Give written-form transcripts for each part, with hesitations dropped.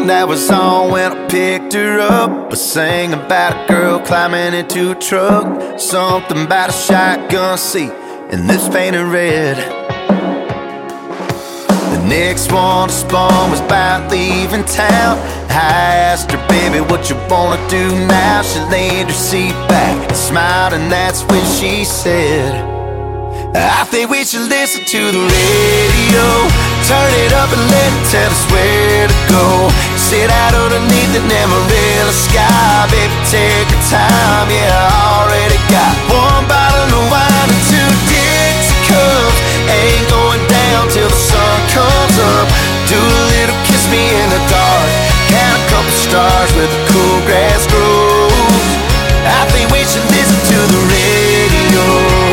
that was on when I picked her up. I sang about a girl climbing into a truck, something about a shotgun seat and this painted red. The next one to spawn was about leaving town. I asked her, baby, what you wanna do now? She leaned her seat back and smiled, and that's when she said, I think we should listen to the radio. Turn it up and let it tell us where to go. Sit out underneath the Amarillo sky. Baby, take your time, yeah, I already got one bottle of wine and 2 Dixie cups. Ain't going down till the sun comes up. Do a little kiss me in the dark. Count a couple stars where the cool grass grows. I think we should listen to the radio.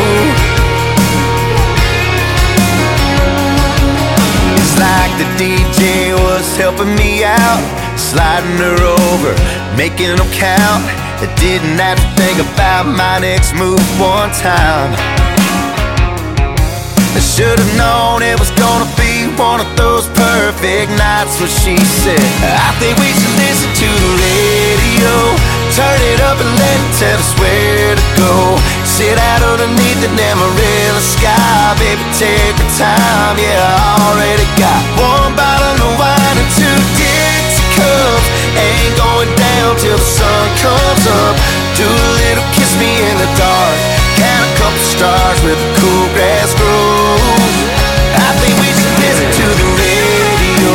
Like the DJ was helping me out, sliding her over, making them count. I didn't have to think about my next move one time. I should have known it was gonna be one of those perfect nights when she said, I think we should listen to the radio. Turn it up and let it tell us where to go. Sit out underneath the Amarillo sky. Baby, take your time, yeah, I already got one bottle of wine and 2 Dixie cups. Ain't going down till the sun comes up. Do a little kiss me in the dark. Count a couple stars where the cool grass grows. I think we should listen to the radio.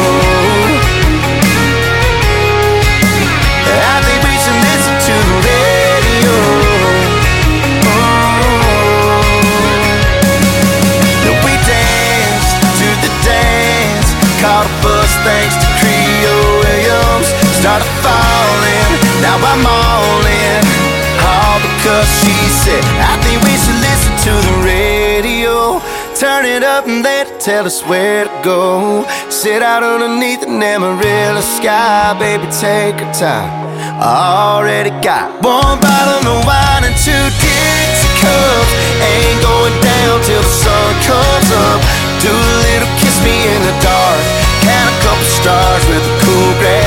I think we should listen to the radio. We danced to the dance, caught a bus thanks to Creo Williams. Started falling, now I'm all in. All because she said, I think we should listen to the radio. Turn it up and let it tell us where to go. Sit out underneath the Amarillo sky. Baby, take your time, I already got one bottle of wine and 2 Dixie cups. Ain't going down till the sun comes up. Do a little kiss me in the dark. Count a couple stars with a cool grass.